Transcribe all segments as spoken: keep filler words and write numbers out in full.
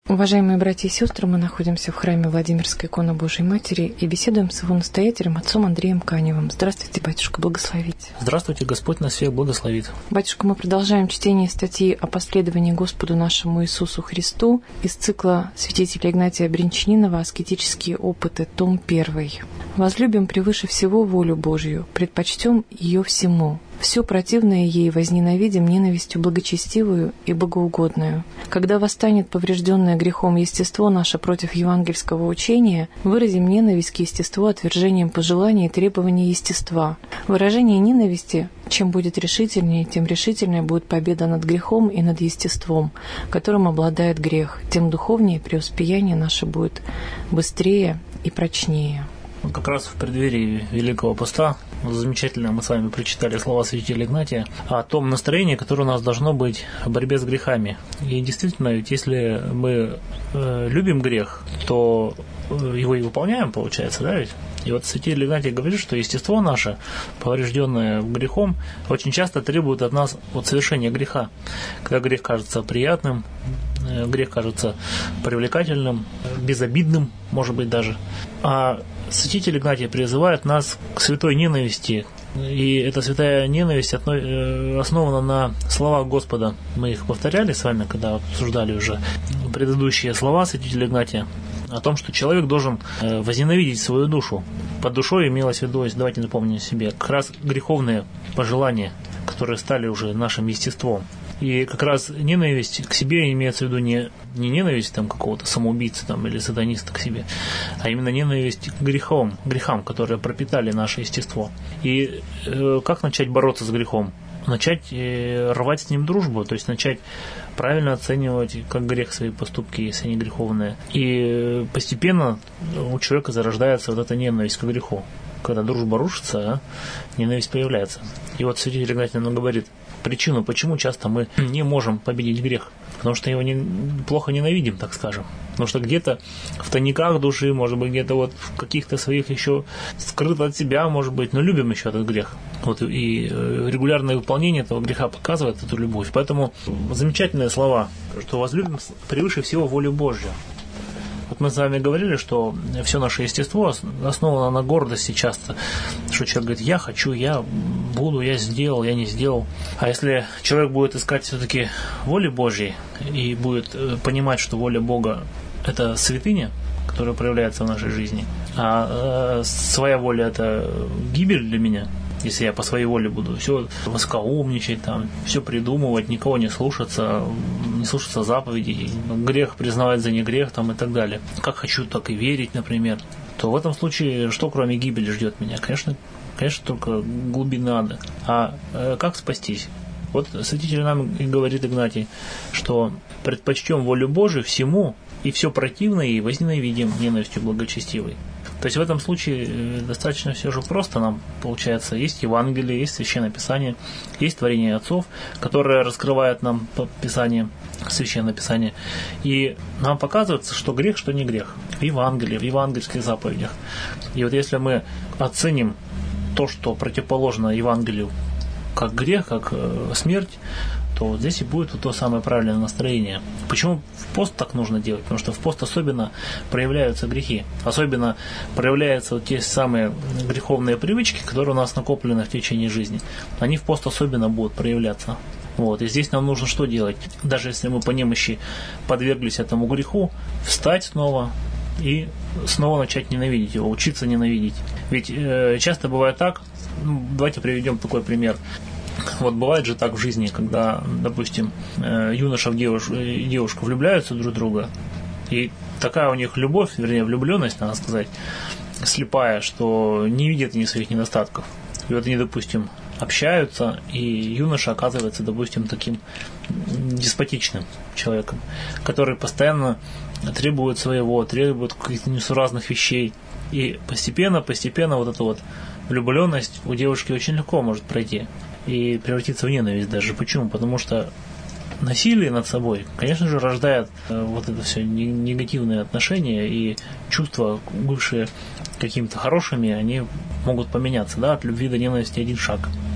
Уважаемые братья и сестры, мы находимся в храме Владимирской иконы Божией Матери и беседуем с его настоятелем, отцом Андреем Каневым. Здравствуйте, батюшка, благословите. Здравствуйте, Господь нас всех благословит. Батюшка, мы продолжаем чтение статьи о последовании Господу нашему Иисусу Христу из цикла святителя Игнатия Бринчанинова «Аскетические опыты», том первый. «Возлюбим превыше всего волю Божью, предпочтем ее всему. Все противное ей возненавидим ненавистью благочестивую и богоугодную. Когда восстанет поврежденное грехом естество наше против евангельского учения, выразим ненависть к естеству отвержением пожеланий и требований естества. Выражение ненависти, чем будет решительнее, тем решительнее будет победа над грехом и над естеством, которым обладает грех, тем духовнее преуспеяние наше будет быстрее и прочнее». Как раз в преддверии Великого Поста замечательно мы с вами прочитали слова святителя Игнатия о том настроении, которое у нас должно быть в борьбе с грехами. И действительно, ведь если мы э, любим грех, то его и выполняем, получается, да ведь? И вот святитель Игнатий говорит, что естество наше, поврежденное грехом, очень часто требует от нас вот совершения греха. Когда грех кажется приятным, грех кажется привлекательным, безобидным, может быть, даже. А святитель Игнатий призывает нас к святой ненависти. И эта святая ненависть основана на словах Господа. Мы их повторяли с вами, когда обсуждали уже предыдущие слова святителя Игнатия о том, что человек должен возненавидеть свою душу. Под душой имелось в виду, давайте напомним себе, как раз греховные пожелания, которые стали уже нашим естеством. И как раз ненависть к себе имеется в виду не, не ненависть там, какого-то самоубийцы там, или сатаниста к себе, а именно ненависть к грехам, грехам, которые пропитали наше естество. И э, как начать бороться с грехом? Начать э, рвать с ним дружбу, то есть начать правильно оценивать как грех свои поступки, если они греховные. И постепенно у человека зарождается вот эта ненависть к греху. Когда дружба рушится, а ненависть появляется. И вот святитель Игнатий нам говорит причину, почему часто мы не можем победить грех. Потому что его не, плохо ненавидим, так скажем. Потому что где-то в тайниках души, может быть, где-то вот в каких-то своих еще скрыто от себя, может быть, но любим еще этот грех. Вот и регулярное выполнение этого греха показывает эту любовь. Поэтому замечательные слова, что возлюбим превыше всего волю Божью. Вот мы с вами говорили, что все наше естество основано на гордости часто, что человек говорит: я хочу, я буду, я сделал, я не сделал. А если человек будет искать все-таки воли Божьей и будет понимать, что воля Бога – это святыня, которая проявляется в нашей жизни, а своя воля – это гибель для меня, если я по своей воле буду все воскоумничать, там, все придумывать, никого не слушаться, не слушаться заповедей, грех признавать за не грех там, и так далее. Как хочу, так и верить, например. То в этом случае что кроме гибели ждет меня? Конечно, конечно только глубина ада. А э, как спастись? Вот святитель нам и говорит Игнатий, что предпочтем волю Божию всему, и все противное ей возненавидим ненавистью благочестивой. То есть в этом случае достаточно все же просто нам получается. Есть Евангелие, есть Священное Писание, есть творение отцов, которое раскрывает нам Писание, Священное Писание. И нам показывается, что грех, что не грех. В Евангелии, в евангельских заповедях. И вот если мы оценим то, что противоположно Евангелию, как грех, как смерть, то вот здесь и будет вот то самое правильное настроение. Почему в пост так нужно делать? Потому что в пост особенно проявляются грехи. Особенно проявляются вот те самые греховные привычки, которые у нас накоплены в течение жизни. Они в пост особенно будут проявляться. Вот. И здесь нам нужно что делать? Даже если мы по немощи подверглись этому греху, встать снова и снова начать ненавидеть его, учиться ненавидеть. Ведь э, часто бывает так, ну, давайте приведем такой пример. Вот бывает же так в жизни, когда, допустим, юноша в девушку, девушка влюбляются друг в друга, и такая у них любовь, вернее, влюбленность, надо сказать, слепая, что не видят они своих недостатков. И вот они, допустим, общаются, и юноша оказывается, допустим, таким деспотичным человеком, который постоянно требует своего, требует каких-то несуразных вещей. И постепенно, постепенно вот эта вот влюбленность у девушки очень легко может пройти и превратиться в ненависть даже. Почему? Потому что насилие над собой, конечно же, рождает вот это все негативные отношения, и чувства, бывшие какими-то хорошими, они могут поменяться, да, от любви до ненависти один шаг.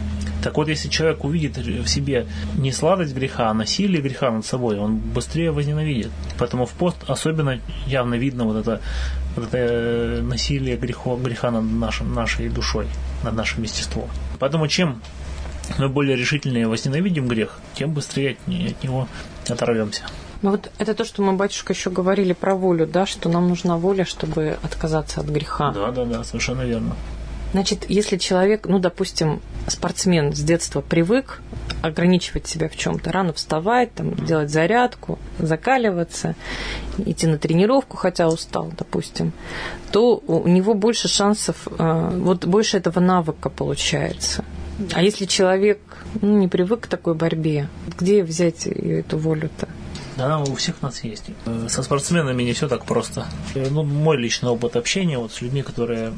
Так вот, если человек увидит в себе не сладость греха, а насилие греха над собой, он быстрее возненавидит. Поэтому в пост особенно явно видно вот это, вот это насилие греха, греха над нашим, нашей душой, над нашим естеством. Поэтому чем мы более решительнее возненавидим грех, тем быстрее от, от него оторвемся. Ну вот это то, что мы, батюшка, еще говорили про волю, да, что нам нужна воля, чтобы отказаться от греха. Да, да, да, совершенно верно. Значит, если человек, ну, допустим, спортсмен с детства привык ограничивать себя в чем-то, рано вставать, там, делать зарядку, закаливаться, идти на тренировку, хотя устал, допустим, то у него больше шансов, вот больше этого навыка получается. А если человек, ну, не привык к такой борьбе, где взять эту волю-то? Она у всех нас есть. Со спортсменами не все так просто. Ну, мой личный опыт общения вот с людьми, которые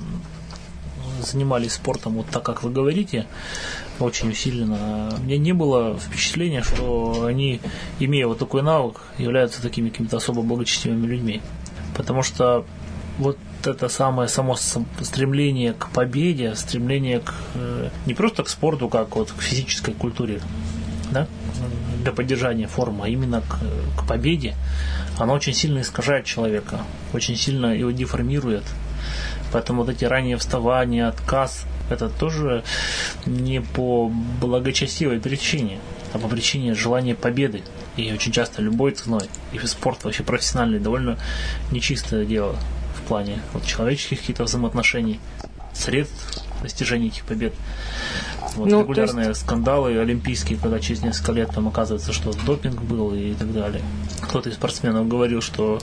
занимались спортом вот так, как вы говорите, очень усиленно, у меня не было впечатления, что они, имея вот такой навык, являются такими какими-то особо благочестивыми людьми. Потому что вот это самое само стремление к победе, стремление к, не просто к спорту, как вот к физической культуре, да, для поддержания формы, а именно к, к победе, оно очень сильно искажает человека, очень сильно его деформирует. Поэтому вот эти ранние вставания, отказ, это тоже не по благочестивой причине, а по причине желания победы. И очень часто любой ценой. И спорт вообще профессиональный, довольно нечистое дело в плане вот человеческих каких-то взаимоотношений, средств достижения этих побед. Вот ну, регулярные есть... скандалы олимпийские, когда через несколько лет там оказывается, что допинг был и так далее. Кто-то из спортсменов говорил, что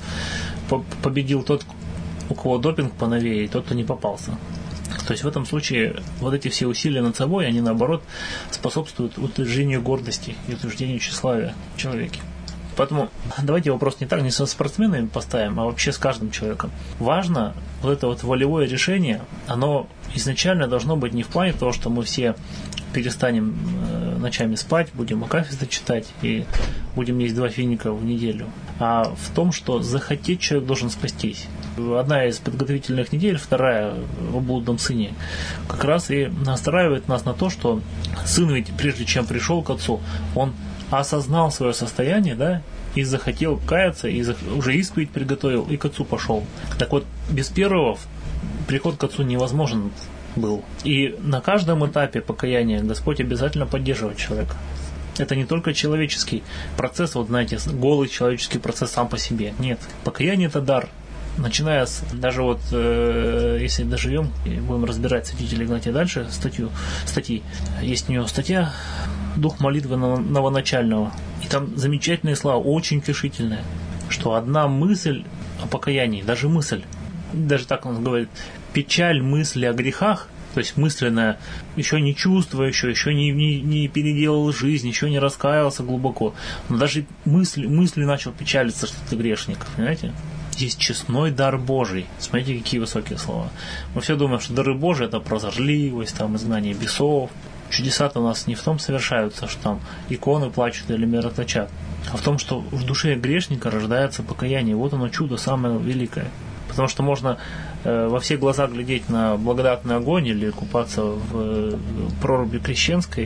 победил тот, у кого допинг поновее, и тот, кто не попался. То есть в этом случае вот эти все усилия над собой, они наоборот способствуют утверждению гордости и утверждению тщеславия в человеке. Поэтому давайте вопрос не так, не со спортсменами поставим, а вообще с каждым человеком. Важно вот это вот волевое решение, оно изначально должно быть не в плане того, что мы все перестанем э, ночами спать, будем акафисты читать и будем есть два финика в неделю, а в том, что захотеть человек должен спастись. Одна из подготовительных недель, вторая в блудном сыне, как раз и настраивает нас на то, что сын ведь прежде чем пришел к отцу, он осознал свое состояние, да, и захотел каяться, и уже исповедь приготовил, и к отцу пошел. Так вот, без первого приход к отцу невозможен был. И на каждом этапе покаяния Господь обязательно поддерживает человека. Это не только человеческий процесс, вот знаете, голый человеческий процесс сам по себе. Нет, покаяние – это дар. Начиная с, даже вот, э, если доживем, и будем разбирать святителя Игнатия дальше, статью, статьи, есть у него статья «Дух молитвы новоначального». И там замечательные слова, очень утешительные, что одна мысль о покаянии, даже мысль, даже так он говорит, печаль мысли о грехах, то есть мысленная, еще не чувствуя, еще, еще не, не, не переделал жизнь, еще не раскаялся глубоко, но даже мысль, мыслью начал печалиться, что ты грешник, понимаете? Есть честной дар Божий. Смотрите, какие высокие слова. Мы все думаем, что дары Божии – это прозорливость, там, изгнание бесов. Чудеса-то у нас не в том совершаются, что там иконы плачут или мироточат, а в том, что в душе грешника рождается покаяние. Вот оно чудо самое великое. Потому что можно э, во все глаза глядеть на благодатный огонь или купаться в э, проруби крещенской,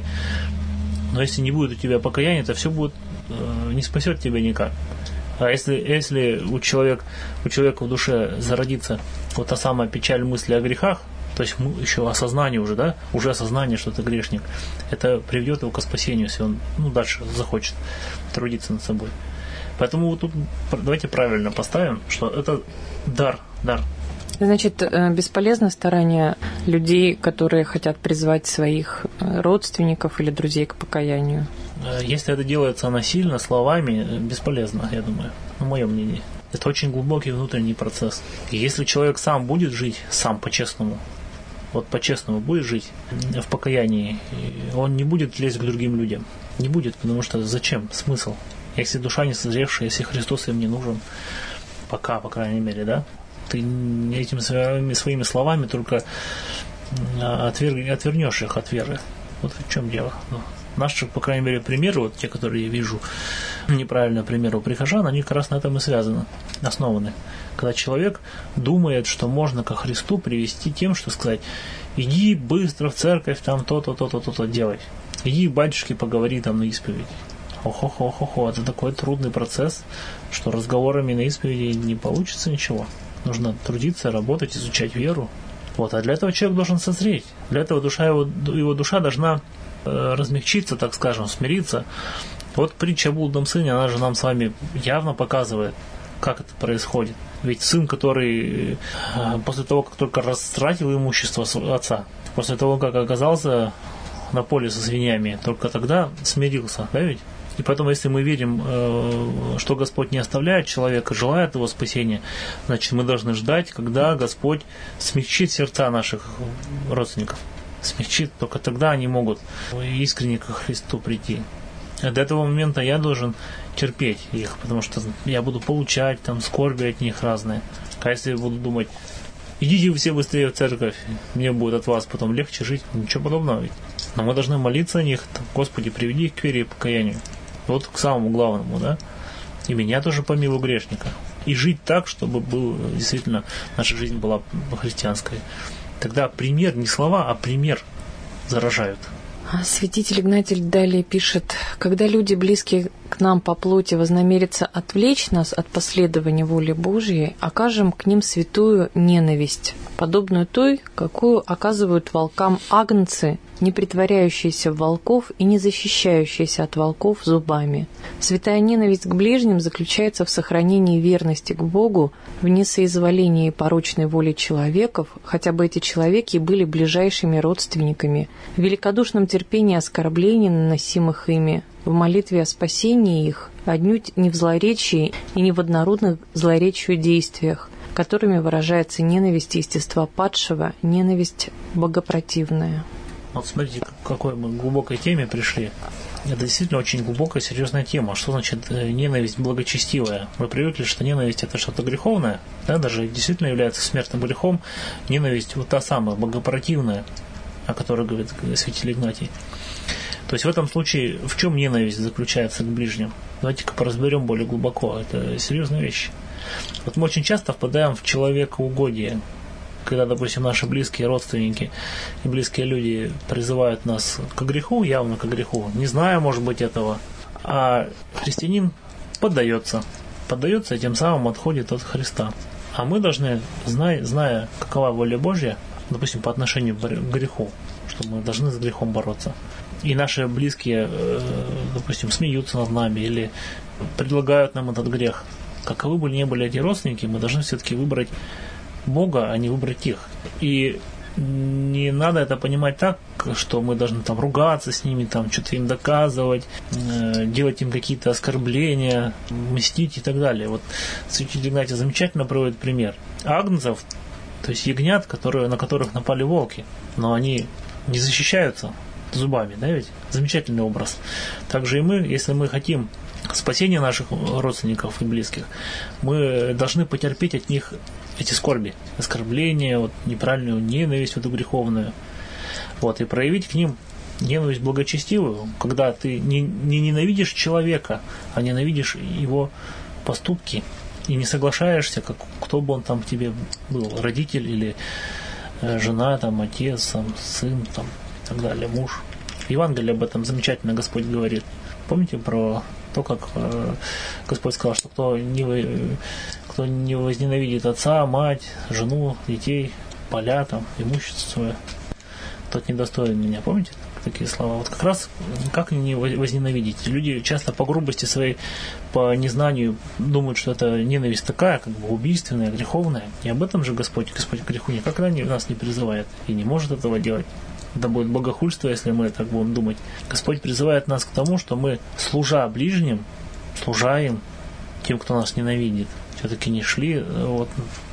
но если не будет у тебя покаяния, то все будет, э, не спасет тебя никак. А если, если у, человек, у человека в душе зародится вот та самая печаль мысли о грехах, то есть еще осознание уже, да, уже осознание, что ты грешник, это приведет его к спасению, если он ну, дальше захочет трудиться над собой. Поэтому вот тут давайте правильно поставим, что это дар, дар. Значит, бесполезно старание людей, которые хотят призвать своих родственников или друзей к покаянию? Если это делается насильно, словами, бесполезно, я думаю, на мое мнение. Это очень глубокий внутренний процесс. И если человек сам будет жить, сам по-честному, вот по-честному будет жить в покаянии, он не будет лезть к другим людям. Не будет, потому что зачем? Смысл? Если душа не созревшая, если Христос им не нужен, пока, по крайней мере, да, ты этими своими, своими словами только отверг, отвернешь их от веры. Вот в чем дело. Наши, по крайней мере, примеры, вот те, которые я вижу, неправильные примеры у прихожан, они как раз на этом и связаны, основаны. Когда человек думает, что можно ко Христу привести тем, что сказать, иди быстро в церковь, там то-то, то-то, то-то делай. Иди к батюшке, поговори там на исповедь. Охо-хо-хо-хо, это такой трудный процесс, что разговорами на исповеди не получится ничего. Нужно трудиться, работать, изучать веру. Вот, а для этого человек должен созреть. Для этого душа его, его душа должна э, размягчиться, так скажем, смириться. Вот притча о блудном сыне, она же нам с вами явно показывает, как это происходит. Ведь сын, который э, после того, как только растратил имущество отца, после того, как оказался на поле со свиньями, только тогда смирился, да ведь? И поэтому, если мы верим, что Господь не оставляет человека, желает его спасения, значит, мы должны ждать, когда Господь смягчит сердца наших родственников. Смягчит, только тогда они могут искренне ко Христу прийти. А до этого момента я должен терпеть их, потому что я буду получать там скорби от них разные. А если я буду думать, идите вы все быстрее в церковь, мне будет от вас потом легче жить, ничего подобного ведь. Но мы должны молиться о них, Господи, приведи их к вере и покаянию. Вот к самому главному, да? И меня тоже помилуй грешника. И жить так, чтобы был, действительно наша жизнь была христианской. Тогда пример, не слова, а пример заражают. Святитель Игнатий далее пишет: когда люди, близкие к нам по плоти, вознамерятся отвлечь нас от последования воли Божьей, окажем к ним святую ненависть, подобную той, какую оказывают волкам агнцы, не притворяющиеся в волков и не защищающиеся от волков зубами. Святая ненависть к ближним заключается в сохранении верности к Богу, в несоизволении порочной воли человеков, хотя бы эти человеки и были ближайшими родственниками, в великодушном терпении оскорблений, наносимых ими, в молитве о спасении их, отнюдь не в злоречии и не в однородных злоречию действиях, которыми выражается ненависть естества падшего, ненависть богопротивная. Вот смотрите, к какой мы глубокой теме пришли. Это действительно очень глубокая, серьезная тема. Что значит ненависть благочестивая? Мы привыкли, что ненависть это что-то греховное, да, даже действительно является смертным грехом. Ненависть вот та самая, богопротивная, о которой говорит святитель Игнатий. То есть в этом случае в чем ненависть заключается к ближним? Давайте-ка поразберем более глубоко. Это серьезная вещь. Вот мы очень часто впадаем в человекоугодие, когда, допустим, наши близкие родственники и близкие люди призывают нас к греху, явно к греху, не зная, может быть, этого, а христианин поддается, поддается и тем самым отходит от Христа. А мы должны, зная, зная какова воля Божья, допустим, по отношению к греху, что мы должны с грехом бороться. И наши близкие, допустим, смеются над нами или предлагают нам этот грех. Каковы бы ни были эти родственники, мы должны все-таки выбрать Бога, а не выбрать их. И не надо это понимать так, что мы должны там ругаться с ними, там что-то им доказывать, э, делать им какие-то оскорбления, мстить и так далее. Вот святитель Игнатий замечательно приводит пример агнцев, то есть ягнят, которые, на которых напали волки, но они не защищаются зубами, да ведь? Замечательный образ. Также и мы, если мы хотим спасения наших родственников и близких, мы должны потерпеть от них эти скорби, оскорбления, вот, неправильную ненависть, вот, греховную, вот, и проявить к ним ненависть благочестивую, когда ты не, не ненавидишь человека, а ненавидишь его поступки и не соглашаешься, как, кто бы он там тебе был, родитель или э, жена, там, отец, там, сын, там, и так далее, муж. В Евангелии об этом замечательно Господь говорит. Помните про то, как э, Господь сказал, что кто не, кто не возненавидит отца, мать, жену, детей, поля, там, имущество свое, тот недостоин меня. Помните такие слова? Вот как раз как не возненавидеть? Люди часто по грубости своей, по незнанию думают, что это ненависть такая, как бы убийственная, греховная. И об этом же Господь, Господь к греху никогда не, нас не призывает и не может этого делать. Это будет богохульство, если мы так будем думать. Господь призывает нас к тому, что мы, служа ближним, служа им, тем, кто нас ненавидит, все-таки не шли вот,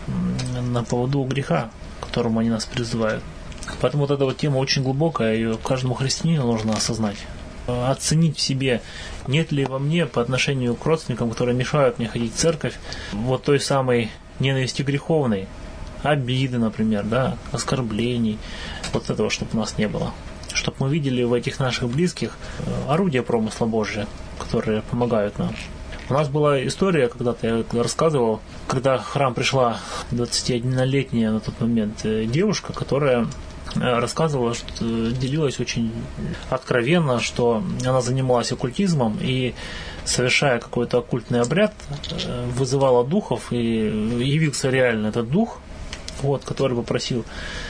на поводу греха, к которому они нас призывают. Поэтому вот эта вот тема очень глубокая, ее каждому христианину нужно осознать. Оценить в себе, нет ли во мне по отношению к родственникам, которые мешают мне ходить в церковь, вот той самой ненависти греховной, обиды, например, да, оскорблений, вот этого, чтобы у нас не было. Чтобы мы видели в этих наших близких орудия промысла Божия, которые помогают нам. У нас была история, когда-то я рассказывал, когда в храм пришла двадцатиоднолетняя на тот момент девушка, которая рассказывала, что делилась очень откровенно, что она занималась оккультизмом и, совершая какой-то оккультный обряд, вызывала духов, и явился реально этот дух, вот, который попросил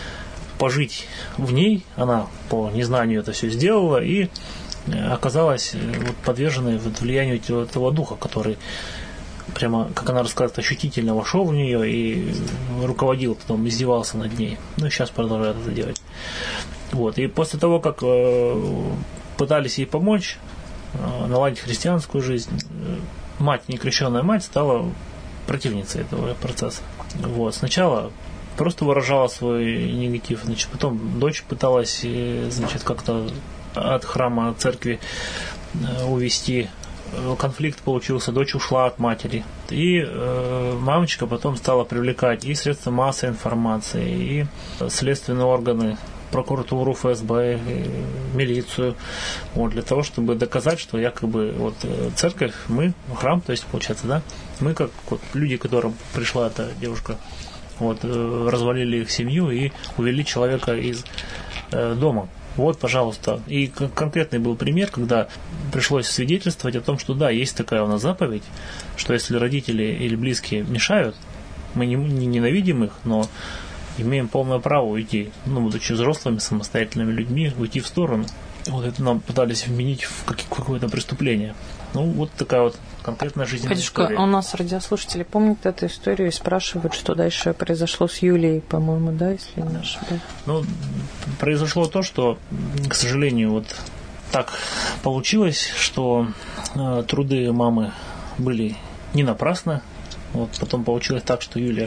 пожить в ней. Она по незнанию это все сделала и оказалась вот подверженной вот влиянию этого, этого духа, который прямо, как она рассказывает, ощутительно вошел в нее и руководил, потом издевался над ней. Ну и сейчас продолжает это делать. Вот. И после того, как э, пытались ей помочь э, наладить христианскую жизнь, э, мать, некрещенная мать, стала противницей этого процесса. Вот. Сначала просто выражала свой негатив, значит, потом дочь пыталась, э, значит, как-то от храма, от церкви э, увести. Конфликт получился, дочь ушла от матери. И э, мамочка потом стала привлекать и средства массовой информации, и следственные органы, прокуратуру, эф эс бэ, милицию, вот, для того, чтобы доказать, что якобы вот, церковь, мы, храм, то есть, получается, да, мы как вот, люди, к которым пришла эта девушка, вот, э, развалили их семью и увели человека из э, дома. Вот, пожалуйста. И конкретный был пример, когда пришлось свидетельствовать о том, что да, есть такая у нас заповедь, что если родители или близкие мешают, мы не, не ненавидим их, но имеем полное право уйти, ну, будучи взрослыми, самостоятельными людьми, уйти в сторону. Вот это нам пытались вменить в какое-то преступление. Ну, вот такая вот конкретная жизненная Батюшка, история. у нас радиослушатели помнят эту историю и спрашивают, что дальше произошло с Юлией, по-моему, да, если не ошибаюсь. Ну, произошло то, что, к сожалению, вот так получилось, что э, труды мамы были не напрасны. Вот потом получилось так, что Юлия,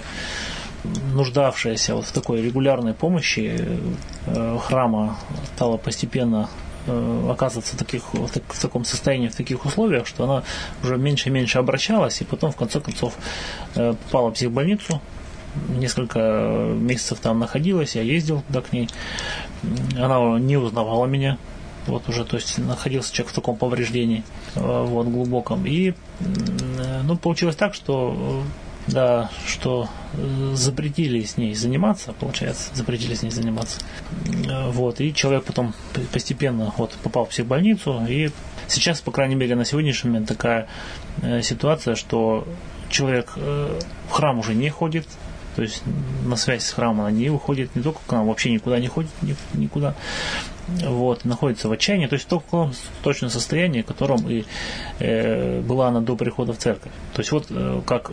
нуждавшаяся вот в такой регулярной помощи э, храма, стала постепенно оказываться в, таких, в таком состоянии, в таких условиях, что она уже меньше и меньше обращалась, и потом, в конце концов, попала в психбольницу. Несколько месяцев там находилась, я ездил туда к ней. Она не узнавала меня. Вот уже, то есть находился человек в таком повреждении, вот, глубоком. И, ну, получилось так, что да, что запретили с ней заниматься, получается, запретили с ней заниматься. Вот, и человек потом постепенно вот, попал в психбольницу, и сейчас, по крайней мере, на сегодняшний момент такая ситуация, что человек в храм уже не ходит, то есть на связь с храмом она не выходит, не только к нам, вообще никуда не ходит, никуда. Вот, находится в отчаянии, то есть в таком точном состоянии, в котором и э, была она до прихода в церковь. То есть вот э, как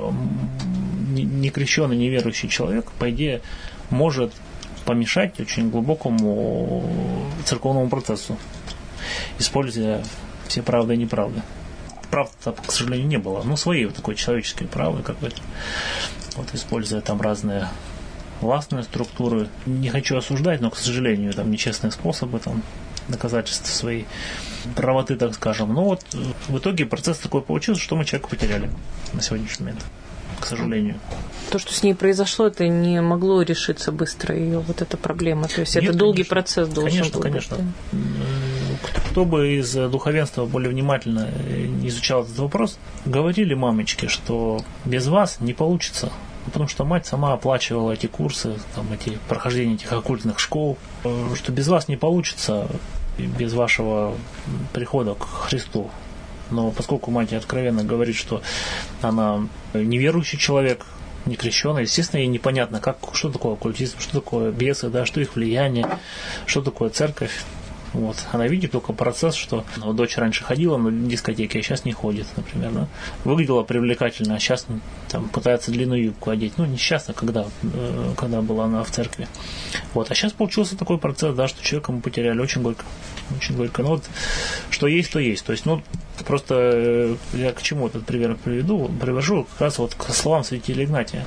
некрещенный, неверующий человек, по идее, может помешать очень глубокому церковному процессу, используя все правды и неправды. Правды, к сожалению, не было, но своей вот такой человеческой правды какой-то, вот, используя там разные властные структуры. Не хочу осуждать, но, к сожалению, там нечестные способы там, доказательства своей правоты, так скажем. Но вот в итоге процесс такой получился, что мы человека потеряли на сегодняшний момент, к сожалению. То, что с ней произошло, это не могло решиться быстро, ее вот эта проблема. То есть Нет, это долгий конечно, процесс должен конечно, был конечно. быть. Конечно. Кто бы из духовенства более внимательно изучал этот вопрос, говорили мамочки, что без вас не получится. Потому что мать сама оплачивала эти курсы, там, эти прохождения этих оккультных школ, что без вас не получится, без вашего прихода к Христу. Но поскольку мать откровенно говорит, что она неверующий человек, не крещеный, естественно, ей непонятно, как, что такое оккультизм, что такое бесы, да, что их влияние, что такое церковь. Вот. Она видит только процесс, что ну, дочь раньше ходила на дискотеки, а сейчас не ходит, например. Да? Выглядела привлекательно, а сейчас там, пытается длинную юбку одеть. Ну, несчастно, когда, когда была она в церкви. Вот. А сейчас получился такой процесс, да, что человека мы потеряли очень горько. Очень горько. Ну, вот, что есть, то есть. То есть, ну, просто я к чему этот пример приведу, привожу как раз вот к словам святителя Игнатия,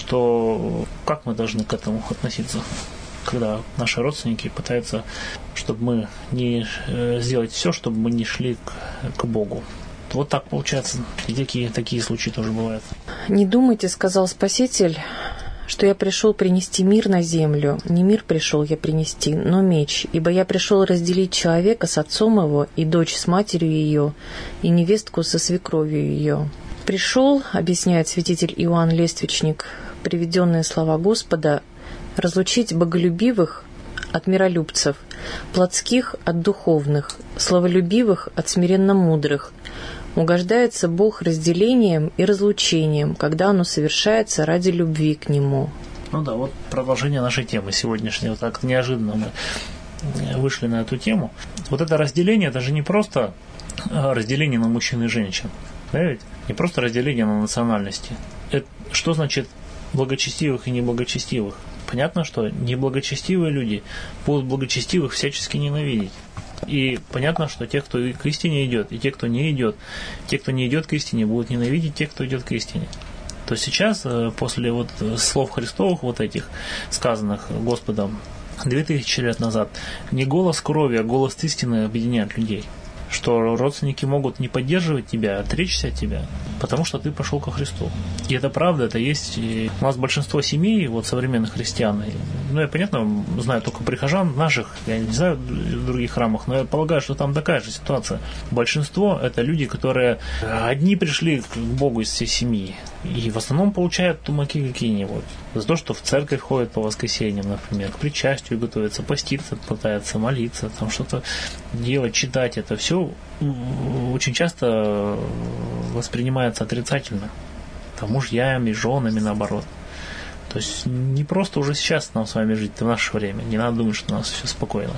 что как мы должны к этому относиться, когда наши родственники пытаются, чтобы мы не сделать все, чтобы мы не шли к, к Богу. Вот так получается. И такие, такие случаи тоже бывают. «Не думайте, — сказал Спаситель, — что я пришел принести мир на землю. Не мир пришел я принести, но меч. Ибо я пришел разделить человека с отцом его, и дочь с матерью ее, и невестку со свекровью ее. Пришел, — объясняет святитель Иоанн Лествичник, приведенные слова Господа, — разлучить боголюбивых от миролюбцев, плотских от духовных, славолюбивых от смиренно мудрых. Угождается Бог разделением и разлучением, когда оно совершается ради любви к Нему». Ну да, вот продолжение нашей темы сегодняшней. Вот так неожиданно мы вышли на эту тему. Вот это разделение, это же не просто разделение на мужчин и женщин. Да, ведь? Не просто разделение на национальности. Это, что значит благочестивых и неблагочестивых? Понятно, что неблагочестивые люди будут благочестивых всячески ненавидеть. И понятно, что те, кто к истине идет, и те, кто не идет, те, кто не идет к истине, будут ненавидеть тех, кто идет к истине. То сейчас, после вот слов Христовых, вот этих, сказанных Господом две тысячи лет назад, не голос крови, а голос истины объединяет людей. Что родственники могут не поддерживать тебя, отречься от тебя, потому что ты пошел ко Христу. И это правда, это есть. И у нас большинство семей, вот современных христиан, ну, я, понятно, знаю только прихожан наших, я не знаю в других храмах, но я полагаю, что там такая же ситуация. Большинство – это люди, которые одни пришли к Богу из всей семьи, и в основном получают тумаки какие-нибудь. За то, что в церковь ходят по воскресеньям, например, к причастию готовятся, поститься, пытаются молиться, там что-то делать, читать. Это все очень часто воспринимается отрицательно. Там мужьями, женами, наоборот. То есть не просто уже сейчас нам с вами жить в наше время. Не надо думать, что у нас все спокойно.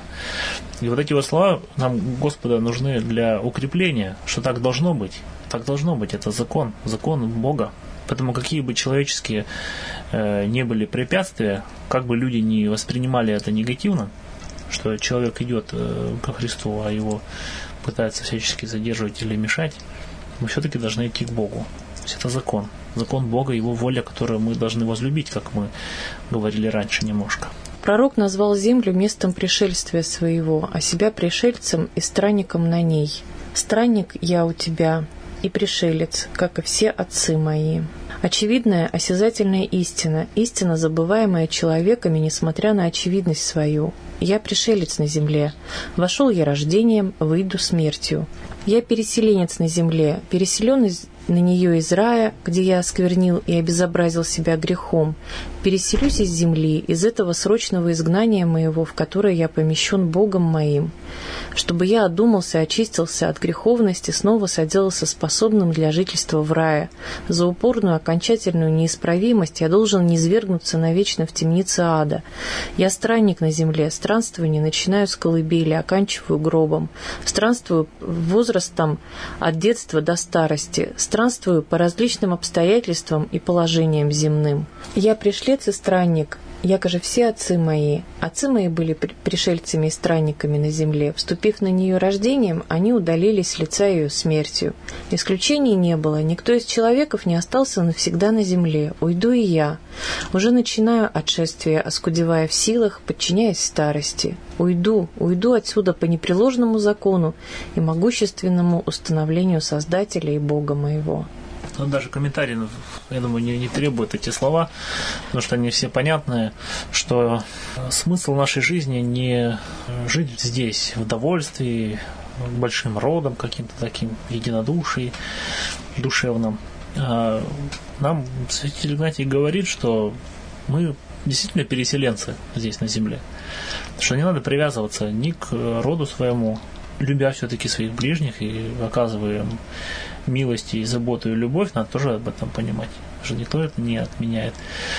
И вот эти вот слова нам, Господа, нужны для укрепления, что так должно быть. Так должно быть. Это закон. Закон Бога. Поэтому какие бы человеческие э, не были препятствия, как бы люди не воспринимали это негативно, что человек идет э, ко Христу, а его пытаются всячески задерживать или мешать, мы все-таки должны идти к Богу. То есть это закон. Закон Бога, Его воля, которую мы должны возлюбить, как мы говорили раньше немножко. Пророк назвал землю местом пришельствия своего, а себя пришельцем и странником на ней. «Странник я у тебя и пришелец, как и все отцы мои». Очевидная, осязательная истина, истина, забываемая человеками, несмотря на очевидность свою. «Я пришелец на земле, вошел я рождением, выйду смертью. Я переселенец на земле, переселен из, на нее из рая, где я осквернил и обезобразил себя грехом. Переселюсь из земли, из этого срочного изгнания моего, в которое я помещен Богом моим, чтобы я одумался, очистился от греховности, снова соделался способным для жительства в рае. За упорную окончательную неисправимость я должен низвергнуться навечно в темнице ада. Я странник на земле, странствование начинаю с колыбели, оканчиваю гробом. Странствую возрастом от детства до старости, странствую по различным обстоятельствам и положениям земным. Я пришлец и странник, якоже все отцы мои. Отцы мои были пришельцами и странниками на земле. Вступив на нее рождением, они удалились с лица ее смертью. Исключений не было. Никто из человеков не остался навсегда на земле. Уйду и я. Уже начинаю отшествие, оскудевая в силах, подчиняясь старости. Уйду, уйду отсюда по непреложному закону и могущественному установлению Создателя и Бога моего». Ну, даже комментарий, я думаю, не, не требуют эти слова, потому что они все понятные, что смысл нашей жизни не жить здесь в довольстве, большим родом каким-то таким, единодушием, душевным. А нам святитель Игнатий говорит, что мы действительно переселенцы здесь на земле, что не надо привязываться ни к роду своему, любя все-таки своих ближних и оказывая им милость и заботу и любовь, надо тоже об этом понимать, что никто это не отменяет.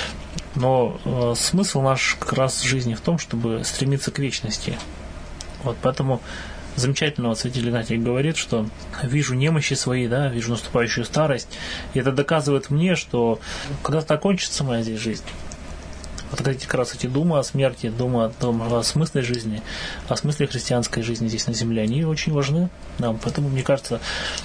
Но э, смысл наш как раз в жизни в том, чтобы стремиться к вечности. Вот поэтому замечательно вот святитель Игнатий говорит, что вижу немощи свои, да, вижу наступающую старость, и это доказывает мне, что когда-то окончится моя здесь жизнь. Вот как раз эти думы о смерти, думы о том, о смысле жизни, о смысле христианской жизни здесь на земле, они очень важны нам. Поэтому, мне кажется,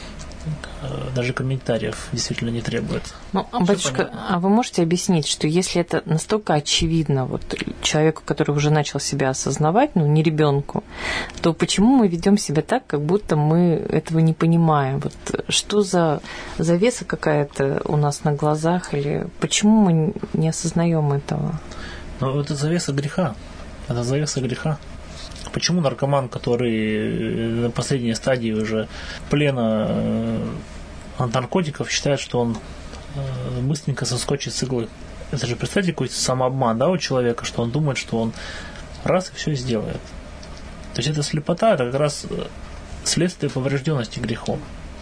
даже комментариев действительно не требует. Ну, батюшка, а вы можете объяснить, что если это настолько очевидно вот человеку, который уже начал себя осознавать, ну, не ребенку, то почему мы ведем себя так, как будто мы этого не понимаем? Вот что за завеса какая-то у нас на глазах, или почему мы не осознаем этого? Ну, это завеса греха. Это завеса греха. Почему наркоман, который на последней стадии уже плена от наркотиков, считает, что он быстренько соскочит с иглы? Это же, представьте, какой самообман, да, у человека, что он думает, что он раз и все сделает. То есть эта слепота, это как раз следствие поврежденности грехом.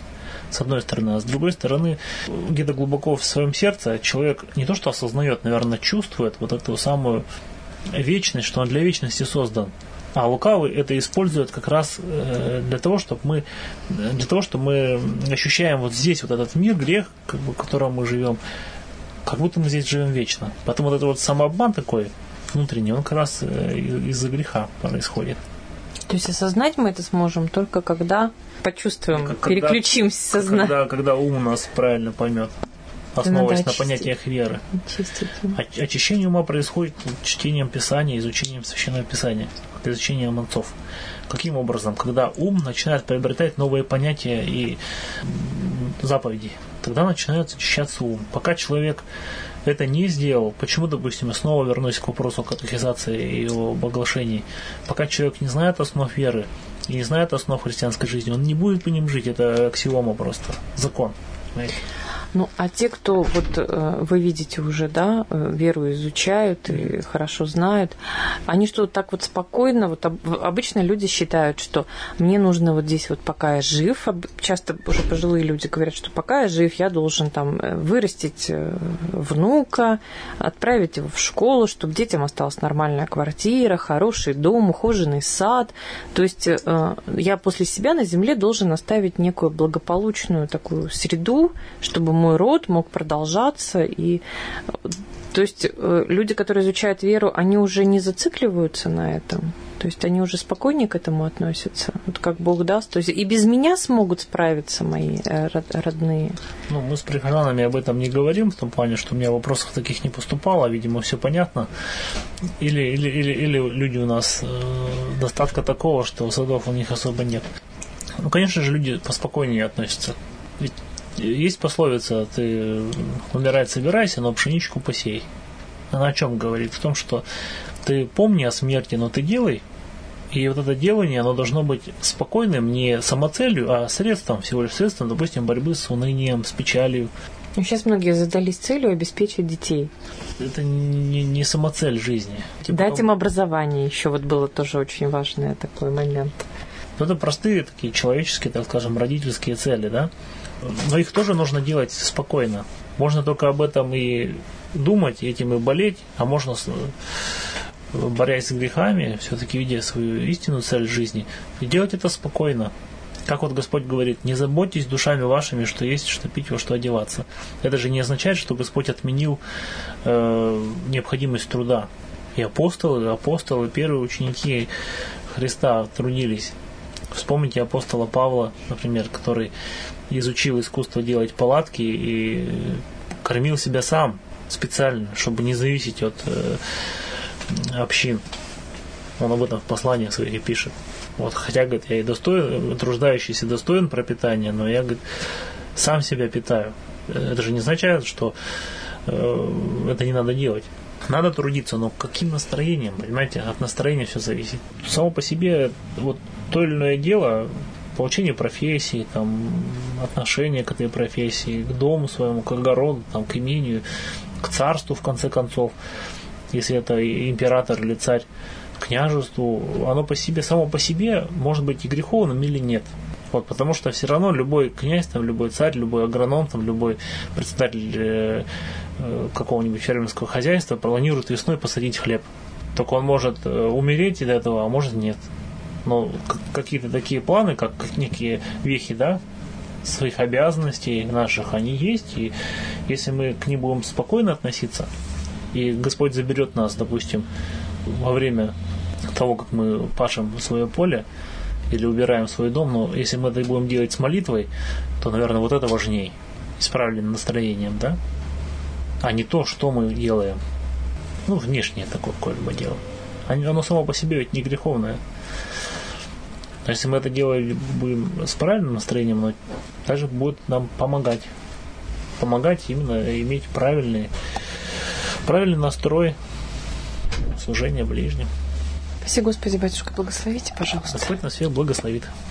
С одной стороны. А с другой стороны, где-то глубоко в своем сердце человек не то что осознает, наверное, чувствует вот эту самую вечность, что он для вечности создан. А лукавый это использует как раз для того, чтобы мы, для того, чтобы мы ощущаем вот здесь вот этот мир, грех, как бы, в котором мы живем, как будто мы здесь живем вечно. Потом вот этот вот самообман такой внутренний, он как раз из-за греха происходит. То есть осознать мы это сможем только когда почувствуем, как, переключимся сознанием. Когда, когда ум нас правильно поймет, основываясь на понятиях веры. Очистить. Очищение ума происходит чтением Писания, изучением Священного Писания, изучением отцов. Каким образом? Когда ум начинает приобретать новые понятия и заповеди, тогда начинает очищаться ум. Пока человек это не сделал, почему, допустим, я снова вернусь к вопросу катехизации и о богоглашении, пока человек не знает основ веры и не знает основ христианской жизни, он не будет по ним жить, это аксиома просто, закон. Понимаете? Ну, а те, кто, вот вы видите уже, да, веру изучают и хорошо знают, они что, так вот спокойно, вот обычно люди считают, что мне нужно вот здесь вот пока я жив, часто уже пожилые люди говорят, что пока я жив, я должен там вырастить внука, отправить его в школу, чтобы детям осталась нормальная квартира, хороший дом, ухоженный сад. То есть я после себя на земле должен оставить некую благополучную такую среду, чтобы мой род мог продолжаться. И, то есть люди, которые изучают веру, они уже не зацикливаются на этом. То есть они уже спокойнее к этому относятся. Вот как Бог даст. То есть и без меня смогут справиться мои родные. Ну, мы с прихожанами об этом не говорим, в том плане, что у меня вопросов таких не поступало, видимо, все понятно. Или, или, или, или люди у нас э, достатка такого, что садов у них особо нет. Ну, конечно же, люди поспокойнее относятся. Ведь есть пословица: ты умирать собирайся, но пшеничку посей. Она о чем говорит? В том, что ты помни о смерти, но ты делай. И вот это делание, оно должно быть спокойным, не самоцелью, а средством, всего лишь средством, допустим, борьбы с унынием, с печалью. Сейчас многие задались целью обеспечить детей. Это не, не самоцель жизни. Типа Дать потом... им образование еще вот было тоже очень важный такой момент. Это простые такие человеческие, так скажем, родительские цели, да? Но их тоже нужно делать спокойно. Можно только об этом и думать, этим и болеть, а можно, борясь с грехами, все-таки видя свою истинную цель жизни, и делать это спокойно. Как вот Господь говорит: не заботьтесь душами вашими, что есть, что пить, во что одеваться. Это же не означает, что Господь отменил э, необходимость труда. И апостолы, апостолы, первые ученики Христа трудились. Вспомните апостола Павла, например, который изучил искусство делать палатки и кормил себя сам специально, чтобы не зависеть от э, общин. Он об этом в посланиях своих и пишет. Вот, хотя, говорит, я и достоин, труждающийся достоин пропитания, но я, говорит, сам себя питаю. Это же не означает, что э, это не надо делать. Надо трудиться, но каким настроением, понимаете, от настроения все зависит. Само по себе вот то или иное дело, получение профессии, там, отношение к этой профессии, к дому своему, к огороду, там, к имению, к царству, в конце концов, если это император или царь, к княжеству, оно по себе, само по себе может быть и греховным или нет. Вот, потому что все равно любой князь, там, любой царь, любой агроном, там, любой председатель э, э, какого-нибудь фермерского хозяйства планирует весной посадить хлеб. Только он может э, умереть из-за этого, а может нет. Но какие-то такие планы, как некие вехи, да, своих обязанностей наших, они есть. И если мы к ним будем спокойно относиться, и Господь заберет нас, допустим, во время того, как мы пашем свое поле или убираем свой дом, но если мы это будем делать с молитвой, то, наверное, вот это важней, исправленным настроением, да, а не то, что мы делаем. Ну, внешнее такое какое-либо дело. Оно само по себе ведь не греховное. Но если мы это делаем будем с правильным настроением, оно также будет нам помогать. Помогать именно иметь правильный, правильный настрой служения ближним. Спасибо, Господи, батюшка, благословите, пожалуйста. Господь нас всех благословит.